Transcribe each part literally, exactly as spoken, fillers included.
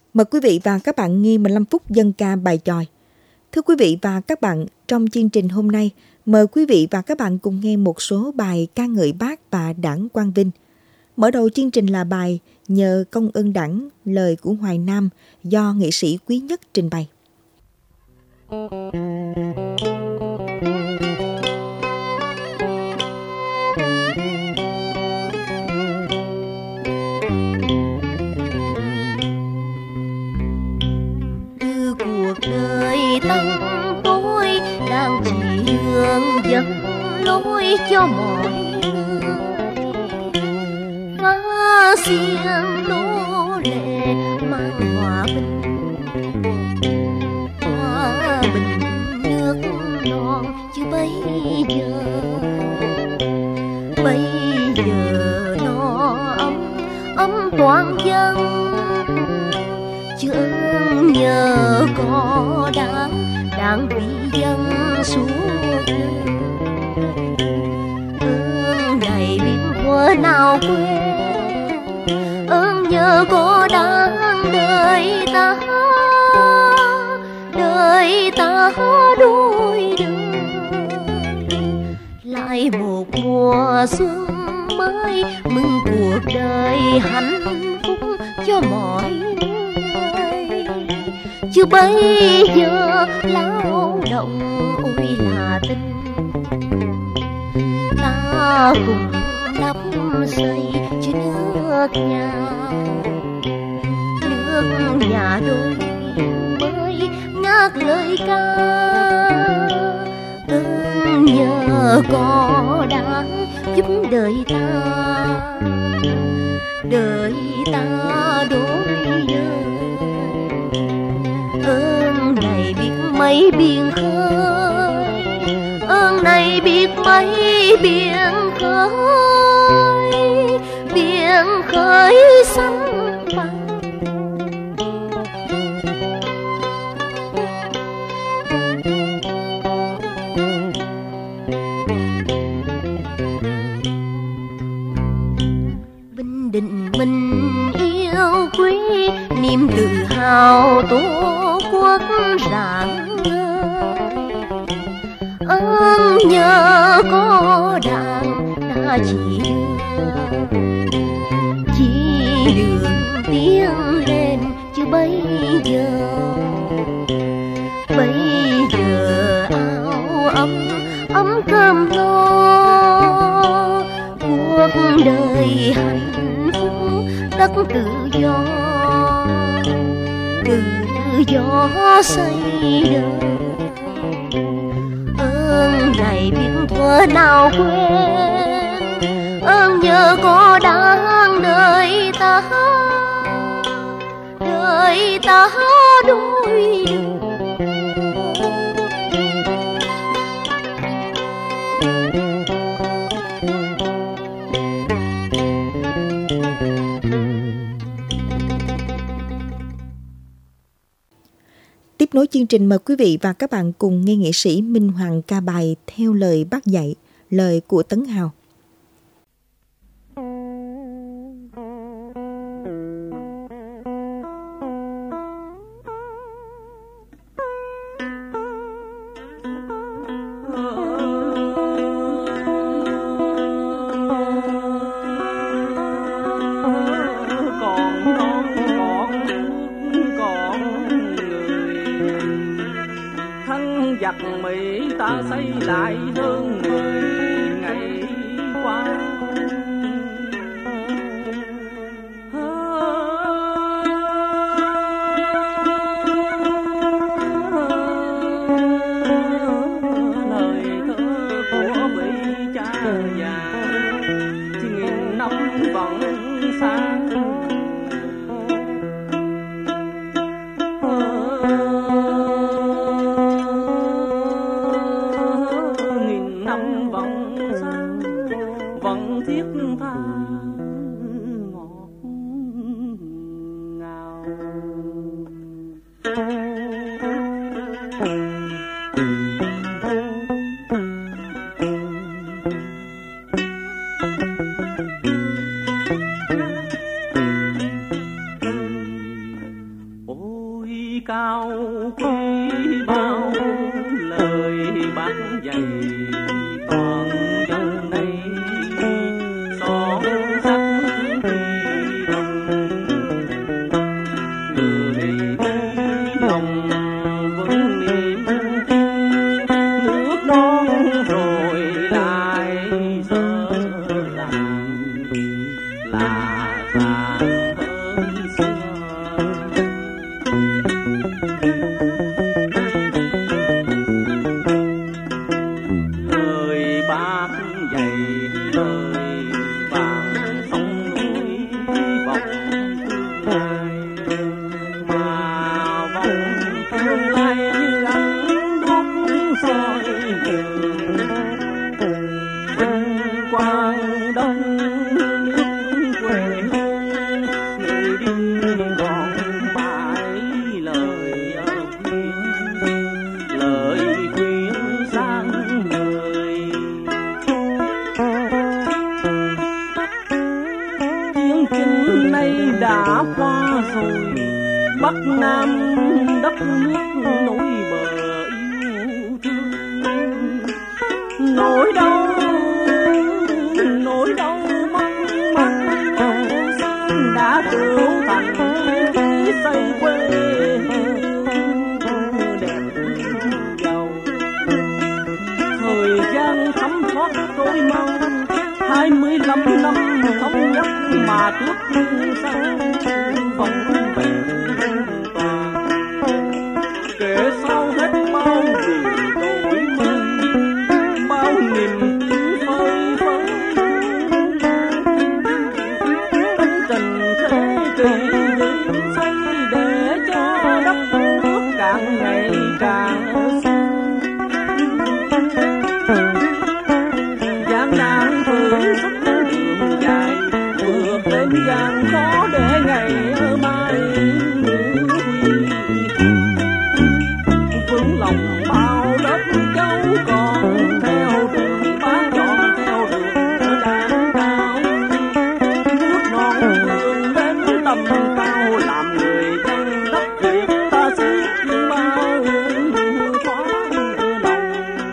Mời quý vị và các bạn nghe mười lăm phút dân ca bài chòi. Thưa quý vị và các bạn, trong chương trình hôm nay, mời quý vị và các bạn cùng nghe một số bài ca ngợi Bác và Đảng Quang Vinh. Mở đầu chương trình là bài Nhờ Công ơn Đảng, lời của Hoài Nam do nghệ sĩ Quý Nhất trình bày. Từ cuộc đời tăm tối đang chỉ đường dẫn lối cho mọi người, phá xiềng nô lệ mang hòa bình, hòa bình nước non chứ bây giờ, bây giờ nó ấm ấm toàn dân, chứ nhờ có Đảng, Đảng vì dân suốt đời. Ơn này biết thuở nào quên, ơn nhờ có Đảng đời ta, đời ta đôi đường. Lại một mùa xuân mới mừng cuộc đời hạnh phúc cho mọi người, chứ bây giờ lao động ôi là tình, ta cùng đắp xây cho nước nhà, nước nhà đôi mới ngát lời ca. Ơn nhờ có Đảng giúp đời ta, đời ta đổi đời. Ơn này biết mấy biển khơi, ơn này biết mấy biển khơi, biển khơi xanh bằng. Bình định mình yêu quý, niềm tự hào tổ quốc rạng ngời. Ơn nhờ có Đảng đã chỉ đường, chỉ đường tiến lên chứ bây giờ, bây giờ áo ấm ấm cơm no, cuộc đời hạnh phúc đất tự do, tự do xây đời. Ơn này biết thuở nào quên, ơn nhờ có Đảng đời ta, đời ta đôi đường. Tiếp nối chương trình, mời quý vị và các bạn cùng nghe nghệ sĩ Minh Hoàng ca bài Theo lời Bác dạy, lời của Tấn Hào. Giặc Mỹ ta xây lại hơn mười ngày qua, lời thơ của vị cha già nghìn năm vẫn sáng. cao quý bao, lời bác dạy toàn dân đây son sắc thì đồng. Người lòng vẫn niềm tin nước non rồi lại sợ rằng là tàn hơn xưa. Lời bác dạy lời vàng sông núi vọng tương lai, mà vọng tương lai như ánh đuốc soi đường. Vinh quang đông nước quê hương, người đi còn mãi lời khuyên, lời khuyên sang người. Chiến tranh nay đã qua rồi, Bắc Nam đất nước nối bờ yêu thương. Nỗi đau nỗi đau mất mát đã trở thành cái xây quê đẹp giàu. Thời gian thấm thoát trôi mau, hai mươi lăm năm thống nhất mà trước sau vòng vẹn toàn. Kể sau hết bao gì đổi mới, bao niềm tin phơi phới. Công trình thế kỷ xây để cho đất nước càng ngày càng xanh. Gian nan thử sức đường dài, vượt lên gian khó để ngày mai huy. Vững lòng bao lớp cháu còn theo đường bá chọn theo đường đàn cao. Nước non vươn đến tầm cao, làm người dân đất Việt ta xiết bao thoáng lòng.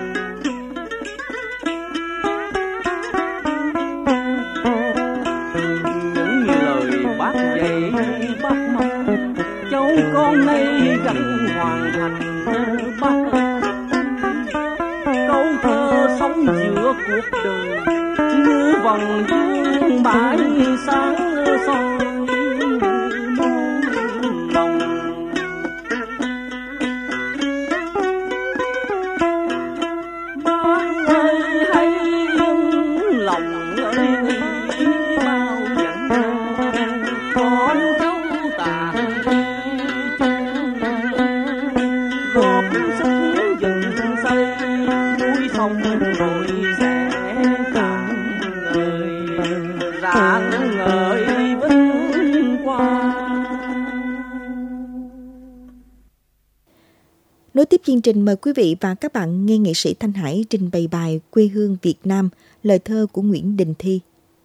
Những lời bác dạy bác mong cháu con nay gánh hoàn thành bác. Câu thơ sống giữa cuộc đời như vầng dương bãi sáng soi muôn lòng. Bác ơi hãy yên lòng ơi nghĩ bao giận, con cháu ta góp sức dựng xây núi sông rồi sẽ càng ngời rạng ngời vinh quang. Nối tiếp chương trình, mời quý vị và các bạn nghe nghệ sĩ Thanh Hải trình bày bài Quê hương Việt Nam, lời thơ của Nguyễn Đình Thi.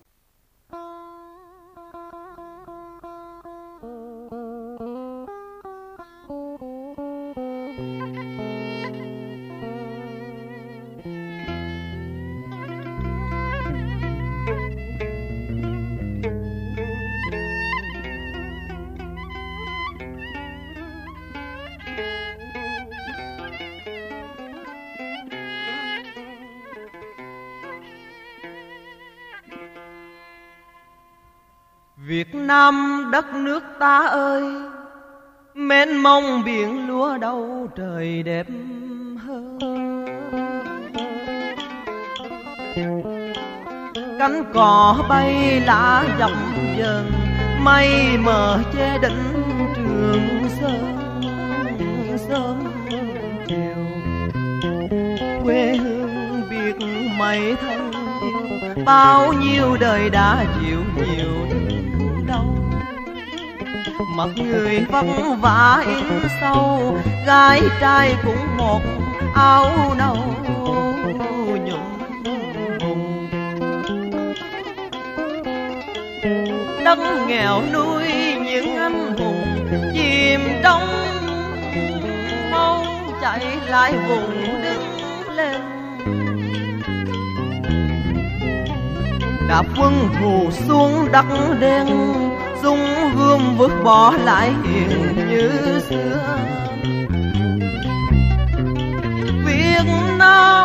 Việt Nam đất nước ta ơi, mênh mông biển lúa đâu trời đẹp hơn. Cánh cò bay lá dập dờn, mây mờ che đỉnh Trường Sơn sớm chiều. Quê hương Việt mấy thân yêu, bao nhiêu đời đã chịu nhiều đau. Mặt người vất vả in sâu, gái trai cũng một áo nâu nhuộm hồng. Đất nghèo nuôi những anh hùng chìm trong dậy lại vùng đứng lên. Đạp quân thù xuống đất đen, dung gươm vượt bỏ lại hiền như xưa. Việt Nam,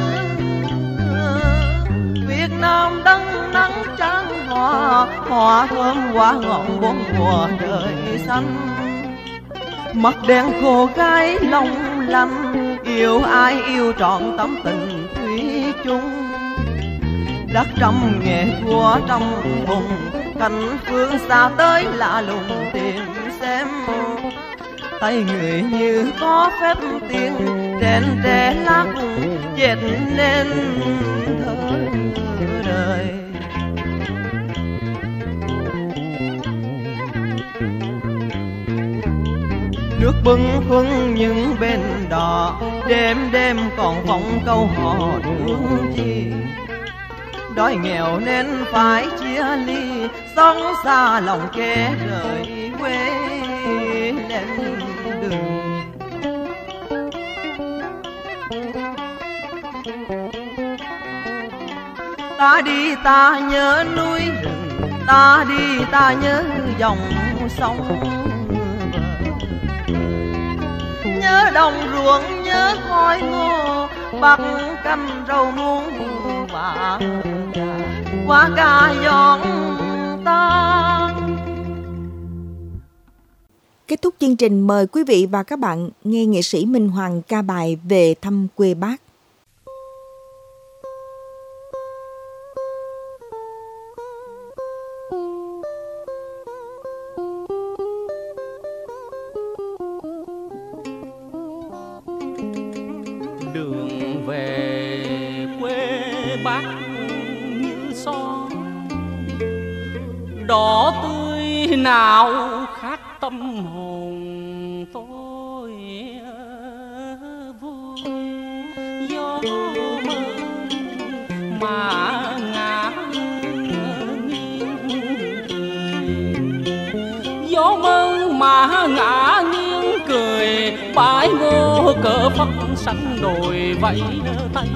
Việt Nam đắng nắng trắng hoa, hoa thơm hoa ngọn bốn mùa đời xanh. Mặt đen khô gái long lanh, yêu ai yêu trọn tấm tình thủy chung. Đất trăm nghề của trong vùng, cảnh phương xa tới lạ lùng tìm xem. Tay người như có phép tiên, trên tre lá cùng dệt nên thơ đời. Nước bưng khuâng những bên đò, đêm đêm còn vọng câu hò thương chi. Đói nghèo nên phải chia ly, sống xa lòng kẻ rời quê lên đường. Ta đi ta nhớ núi rừng, ta đi ta nhớ dòng sông. Nhớ đồng ruộng nhớ khói ngô, bắc canh rau muống và qua ca giòn tan. Kết thúc chương trình, mời quý vị và các bạn nghe nghệ sĩ Minh Hoàng ca bài Về thăm quê Bác. Đường về quê Bác như son, đỏ tươi nào khác tâm hồn tôi vui. Gió mơ mà ngả nghiêng cười, gió mơ mà ngả nghiêng cười. Bãi ngô cờ phất xanh đồi vẫy tay,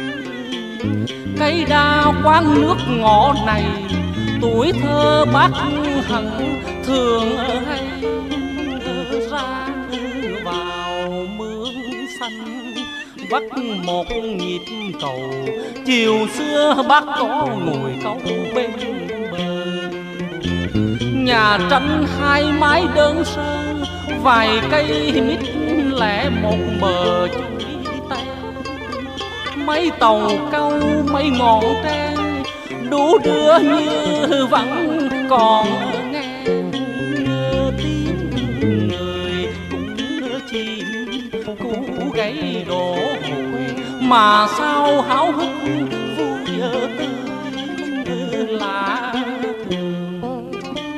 cây đa quán nước ngõ này. Tuổi thơ Bác hằng thường hay ra vào mương xanh, vắt một nhịp cầu. Chiều xưa Bác có ngồi câu bên bờ, nhà tranh hai mái đơn sơ, vài cây mít lẻ một bờ chuối tây. Mấy tàu câu mấy ngọn tre, đủ đưa như vẫn còn nghe. Nhớ tiếng người cũng chim cú gáy đổ hồi, mà sao háo hức vui tươi lạ thường.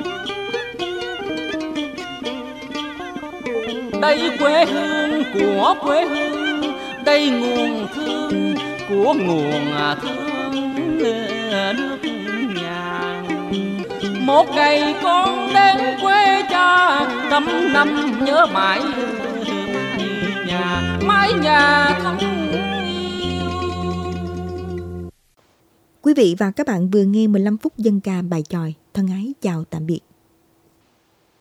Đây quê hương của quê hương, đây nguồn thương của nguồn thương nước nhà. Một ngày con đến quê cha, trăm năm nhớ mãi nhà, mái nhà thân yêu. Quý vị và các bạn vừa nghe mười lăm phút dân ca bài chòi. Thân ái chào tạm biệt.